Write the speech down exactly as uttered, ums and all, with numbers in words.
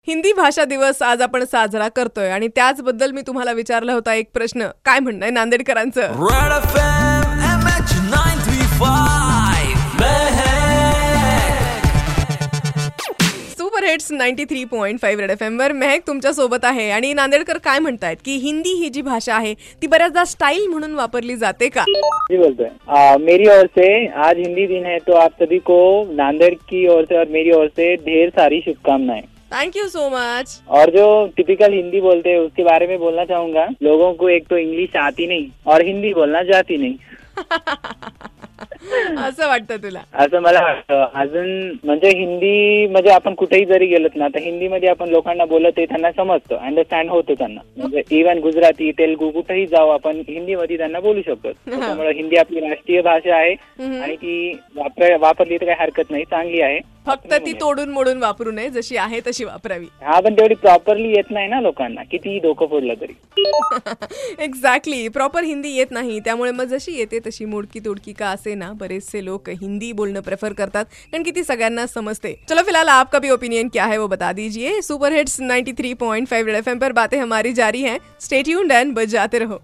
हिंदी भाषा दिवस आज आपण साजरा करतोय आणि त्याचबद्दल मी तुम्हाला विचारला होता एक प्रश्न, काय म्हणणं आहे नांदेडकरांचं? Red F M M H nine three five super hits ninety three point five Red F M वर मेहक तुमच्या सोबत आहे. आणि नांदेडकर काय म्हणतायत की हिंदी ही जी भाषा आहे ती बऱ्याचदा स्टाईल म्हणून वापरली जाते का? जी बोलते हैं, मेरी ओर से आज हिंदी दिन है तो आप सभी को नांदेड़ की ओर से और मेरी ओर से ढेर सारी शुभकामनाएं. Thank you so much. और जो टिपिकल हिंदी बोलते हैं उसके बारे में बोलना चाहूंगा. लोगों को एक तो इंग्लिश आती नहीं और हिंदी बोलना जाती नहीं. असं वाटतं तुला? असं मला वाटतं. अजून म्हणजे हिंदी म्हणजे आपण कुठेही जरी गेलोत ना तर हिंदीमध्ये आपण लोकांना बोलत आहे त्यांना समजतं, अंडरस्टँड होतं त्यांना. म्हणजे इव्हन गुजराती, तेलुगू कुठेही जाऊ आपण हिंदीमध्ये त्यांना बोलू शकतो. त्यामुळे हिंदी आपली राष्ट्रीय भाषा आहे आणि ती वापर वापरली तर काही हरकत नाही, चांगली आहे. फक्त ती तोडून मोडून वापरू नये, जशी आहे तशी वापरावी. हा, पण तेवढी प्रॉपरली येत नाही ना लोकांना, कितीही डोकं फोडलं तरी. एक्झॅक्टली, प्रॉपर हिंदी येत नाही, त्यामुळे मग जशी येते तशी मोडकी तोडकी का असे ना बरेचसे लोक हिंदी बोलणं प्रेफर करतात कारण की ती सगळ्यांना समजते. चलो फिलहाल आपका भी ओपिनियन क्या है वो बता दीजिए. Super hits ninety three point five Red F M पर बातें हमारी जारी हैं. स्टे ट्यून्ड एंड बजाते रहो.